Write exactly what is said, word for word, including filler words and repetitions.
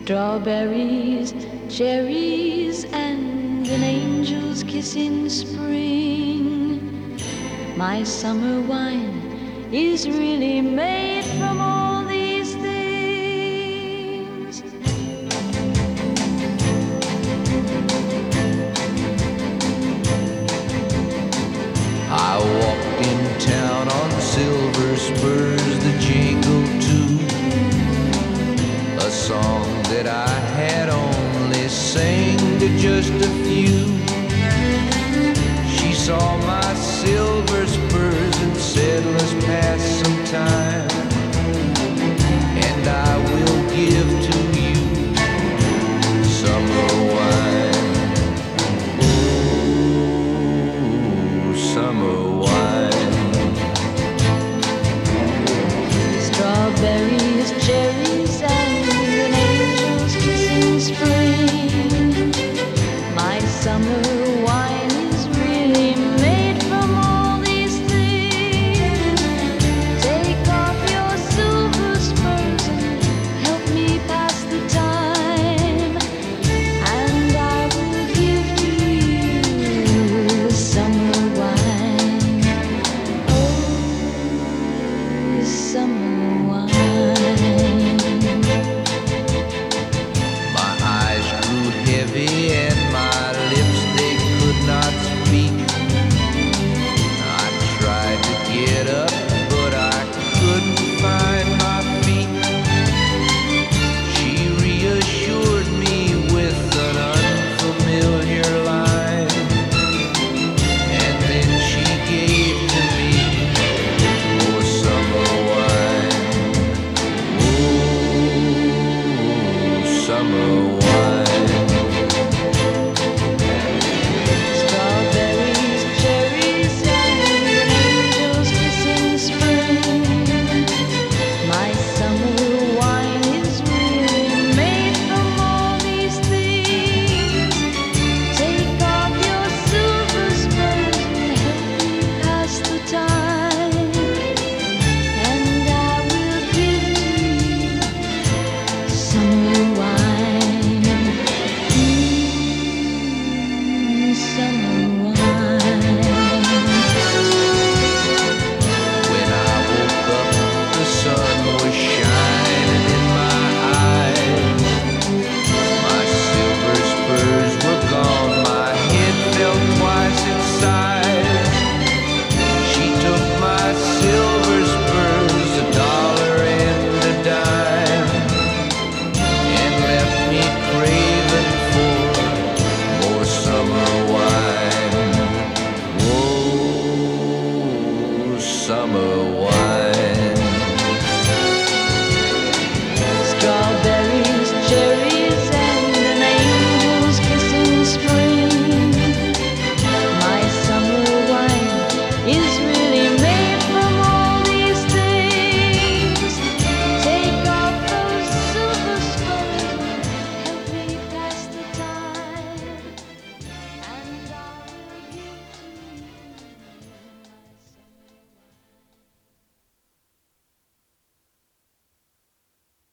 Strawberries, cherries, and an angel's kiss in spring. My summer wine is really made from all these things. I walked in town on silver spurs that jingle too, a song that I had only sang to just a few. She saw my silver spurs and said, let's pass some time, and I will give to you summer wine. Ooh, summer wine. Strawberries, cherries, and an angel's kiss in spring. My summer wine is really made from all these things. Take off your silver spurs and help me pass the time, and I will give to you summer wine. Oh, summer wine. My eyes grew heavy and my lips, they could not speak. I tried to get up, but I couldn't find my feet. She reassured me with an unfamiliar line, and then she gave to me more summer wine. Oh, summer wine. Strawberries, cherries, and an angel's kiss in spring. My summer wine is really made from all these things. Take off your silver spurs and help me pass the time, and I will give to you summer wine. Mm, summer wine. When I woke up, the sun was shining in my eyes. My silver spurs were gone, my head felt twice its size. She took my silver spurs, a dollar and a dime, and left me craving for more summer wine. Whoa, summer wine.